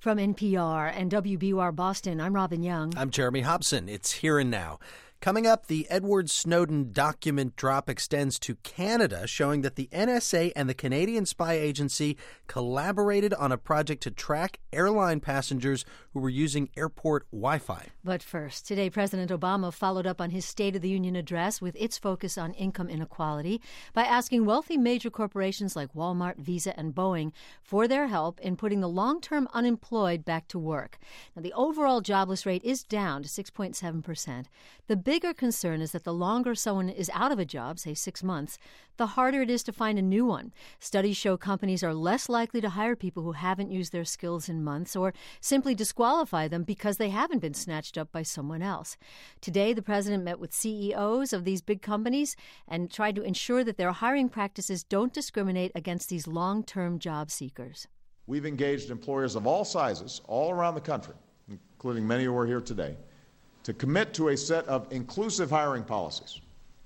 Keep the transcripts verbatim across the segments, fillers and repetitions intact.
From N P R and W B U R Boston, I'm Robin Young. I'm Jeremy Hobson. It's Here and Now. Coming up, the Edward Snowden document drop extends to Canada, showing that the N S A and the Canadian Spy Agency collaborated on a project to track airline passengers who were using airport Wi-Fi. But first, today President Obama followed up on his State of the Union address with its focus on income inequality by asking wealthy major corporations like Walmart, Visa, and Boeing for their help in putting the long-term unemployed back to work. Now, the overall jobless rate is down to six point seven percent. The bigger concern is that the longer someone is out of a job, say six months, the harder it is to find a new one. Studies show companies are less likely to hire people who haven't used their skills in months or simply disqualify them because they haven't been snatched up by someone else. Today, the president met with C E Os of these big companies and tried to ensure that their hiring practices don't discriminate against these long-term job seekers. We've engaged employers of all sizes all around the country, including many who are here today, to commit to a set of inclusive hiring policies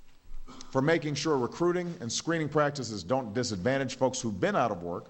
for making sure recruiting and screening practices don't disadvantage folks who've been out of work,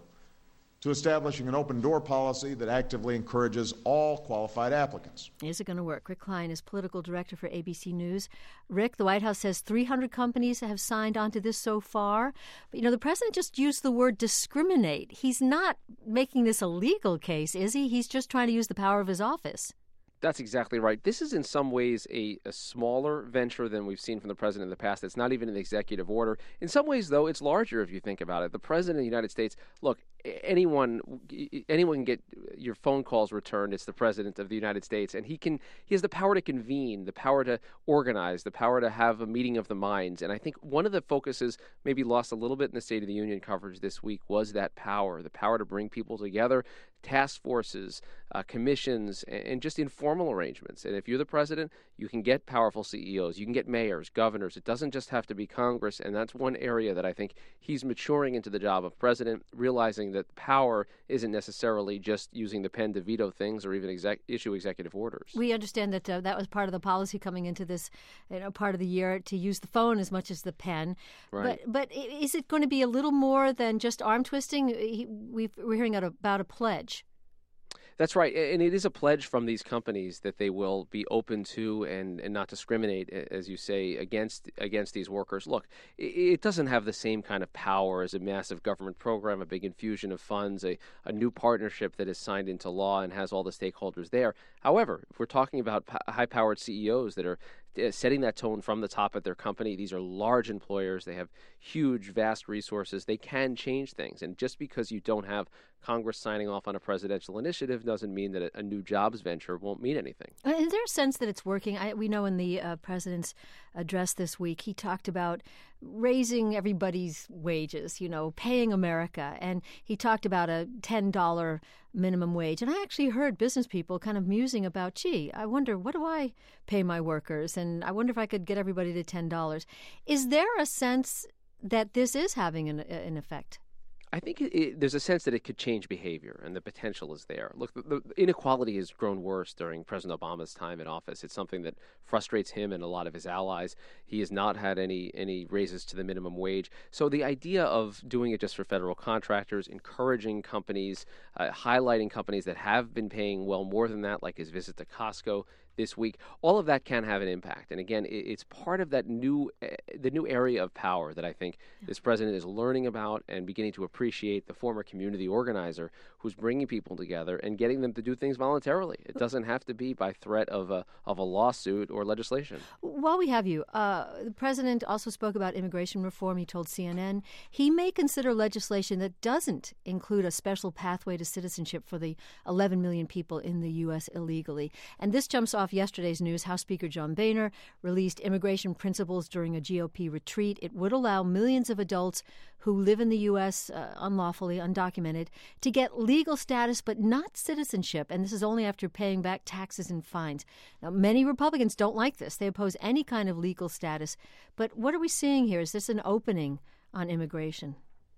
to establishing an open-door policy that actively encourages all qualified applicants. Is it going to work? Rick Klein is political director for A B C News. Rick, the White House says three hundred companies have signed on to this so far. But, you know, the president just used the word discriminate. He's not making this a legal case, is he? He's just trying to use the power of his office. That's exactly right. This is in some ways a, a smaller venture than we've seen from the president in the past. It's not even an executive order. In some ways, though, it's larger if you think about it. The president of the United States, look, anyone anyone can get your phone calls returned. It's the president of the United States, and he can he has the power to convene, the power to organize, the power to have a meeting of the minds. And I think one of the focuses, maybe lost a little bit in the State of the Union coverage this week, was that power, the power to bring people together, task forces, uh, commissions, and, and just informal arrangements. And if you're the president, you can get powerful C E Os, you can get mayors, governors. It doesn't just have to be Congress, and that's one area that I think he's maturing into the job of president, realizing that power isn't necessarily just using the pen to veto things or even exec- issue executive orders. We understand that uh, that was part of the policy coming into this you know, part of the year, to use the phone as much as the pen. Right. But but is it going to be a little more than just arm twisting? He, we've, we're hearing about a pledge. That's right. And it is a pledge from these companies that they will be open to and, and not discriminate, as you say, against against these workers. Look, it doesn't have the same kind of power as a massive government program, a big infusion of funds, a, a new partnership that is signed into law and has all the stakeholders there. However, if we're talking about high-powered C E Os that are setting that tone from the top of their company, these are large employers. They have huge, vast resources. They can change things. And just because you don't have Congress signing off on a presidential initiative doesn't mean that a new jobs venture won't mean anything. Is there a sense that it's working? I, we know in the uh, president's address this week, he talked about raising everybody's wages, you know, paying America. And he talked about a ten dollars minimum wage. And I actually heard business people kind of musing about, gee, I wonder, what do I pay my workers? And I wonder if I could get everybody to ten dollars. Is there a sense that this is having an, an effect? I think it, it, there's a sense that it could change behavior, and the potential is there. Look, the, the inequality has grown worse during President Obama's time in office. It's something that frustrates him and a lot of his allies. He has not had any any raises to the minimum wage. So the idea of doing it just for federal contractors, encouraging companies, uh, highlighting companies that have been paying well more than that, like his visit to Costco this week, all of that can have an impact. And again, it's part of that new, uh, the new area of power that I think yeah. this president is learning about and beginning to appreciate, the former community organizer who's bringing people together and getting them to do things voluntarily. It doesn't have to be by threat of a of a lawsuit or legislation. While we have you, uh, the president also spoke about immigration reform. He told C N N he may consider legislation that doesn't include a special pathway to citizenship for the eleven million people in the U S illegally. And this jumps off yesterday's news. House Speaker John Boehner released immigration principles during a G O P retreat. It would allow millions of adults who live in the U S uh, unlawfully, undocumented, to get legal status but not citizenship. And this is only after paying back taxes and fines. Now, many Republicans don't like this. They oppose any kind of legal status. But what are we seeing here? Is this an opening on immigration?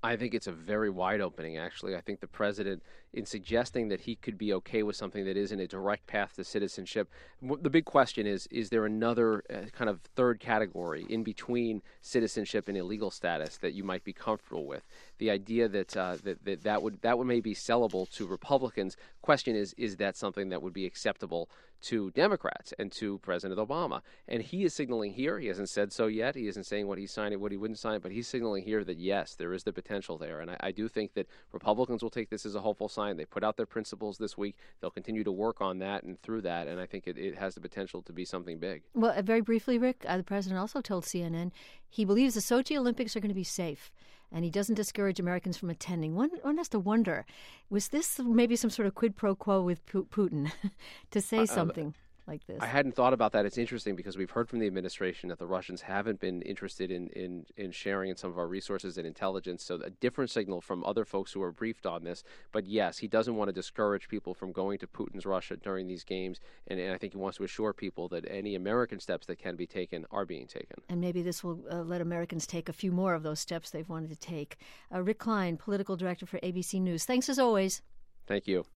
I think it's a very wide opening, actually. I think the president, in suggesting that he could be okay with something that isn't a direct path to citizenship, the big question is, is there another uh, kind of third category in between citizenship and illegal status that you might be comfortable with? The idea that uh, that, that that would that would may be sellable to Republicans. Question is, is that something that would be acceptable to Democrats and to President Obama? And he is signaling here, he hasn't said so yet, he isn't saying what he signed and what he wouldn't sign, but he's signaling here that yes, there is the potential there. And I, I do think that Republicans will take this as a hopeful sign. They put out their principles this week. They'll continue to work on that and through that, and I think it, it has the potential to be something big. Well, uh, very briefly, Rick, uh, the president also told C N N he believes the Sochi Olympics are going to be safe, and he doesn't discourage Americans from attending. One, one has to wonder, was this maybe some sort of quid pro quo with Putin to say something? Uh, like this. I hadn't thought about that. It's interesting because we've heard from the administration that the Russians haven't been interested in, in, in sharing in some of our resources and intelligence, so a different signal from other folks who are briefed on this. But yes, he doesn't want to discourage people from going to Putin's Russia during these games, and, and I think he wants to assure people that any American steps that can be taken are being taken. And maybe this will uh, let Americans take a few more of those steps they've wanted to take. Uh, Rick Klein, political director for A B C News. Thanks as always. Thank you.